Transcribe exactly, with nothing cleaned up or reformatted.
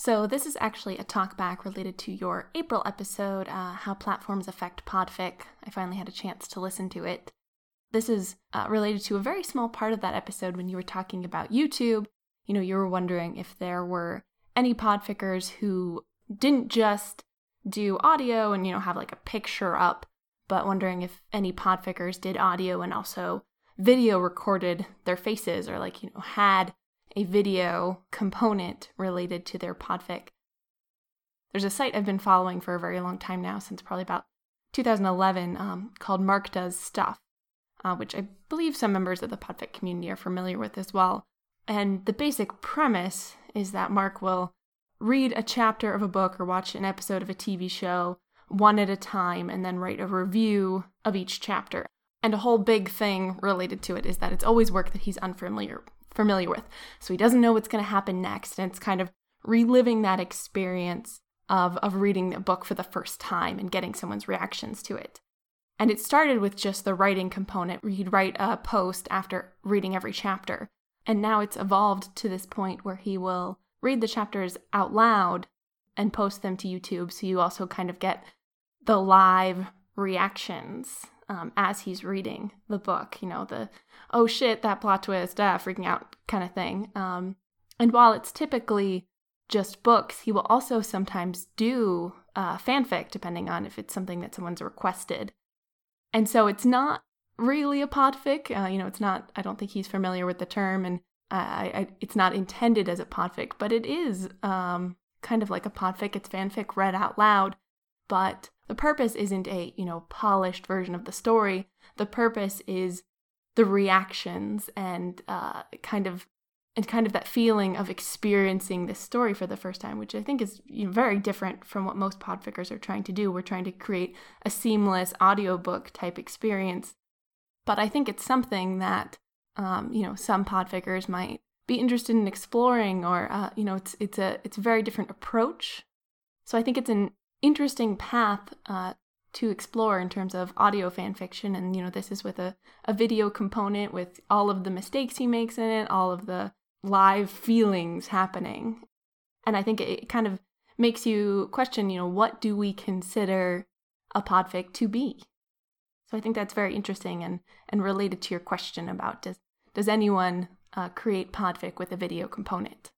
So this is actually a talkback related to your April episode, uh, How Platforms Affect Podfic. I finally had a chance to listen to it. This is uh, related to a very small part of that episode when you were talking about YouTube. You know, you were wondering if there were any podfickers who didn't just do audio and, you know, have like a picture up, but wondering if any podfickers did audio and also video recorded their faces or like, you know, had a video component related to their podfic. There's a site I've been following for a very long time now, since probably about two thousand eleven, um, called Mark Does Stuff, uh, which I believe some members of the podfic community are familiar with as well. And the basic premise is that Mark will read a chapter of a book or watch an episode of a T V show one at a time and then write a review of each chapter. And a whole big thing related to it is that it's always work that he's unfamiliar familiar with. So he doesn't know what's going to happen next. And it's kind of reliving that experience of, of reading a book for the first time and getting someone's reactions to it. And it started with just the writing component, where he'd write a post after reading every chapter. And now it's evolved to this point where he will read the chapters out loud and post them to YouTube. So you also kind of get the live reactions um, as he's reading the book, you know, the, oh shit, that plot twist, ah, freaking out kind of thing. Um, and while it's typically just books, he will also sometimes do uh, fanfic, depending on if it's something that someone's requested. And so it's not really a podfic. Uh, you know, it's not, I don't think he's familiar with the term, and I, I, it's not intended as a podfic, but it is um, kind of like a podfic. It's fanfic read out loud, but the purpose isn't a, you know, polished version of the story. The purpose is the reactions and uh, kind of and kind of that feeling of experiencing this story for the first time, which I think is, you know, very different from what most podfickers are trying to do. We're trying to create a seamless audiobook type experience. But I think it's something that, um, you know, some podfickers might be interested in exploring, or, uh, you know, it's it's a it's a very different approach. So I think it's an interesting path uh, to explore in terms of audio fan fiction. And, you know, this is with a, a video component with all of the mistakes he makes in it, all of the live feelings happening. And I think it kind of makes you question, you know, what do we consider a podfic to be? So I think that's very interesting and, and related to your question about does, does anyone uh, create podfic with a video component?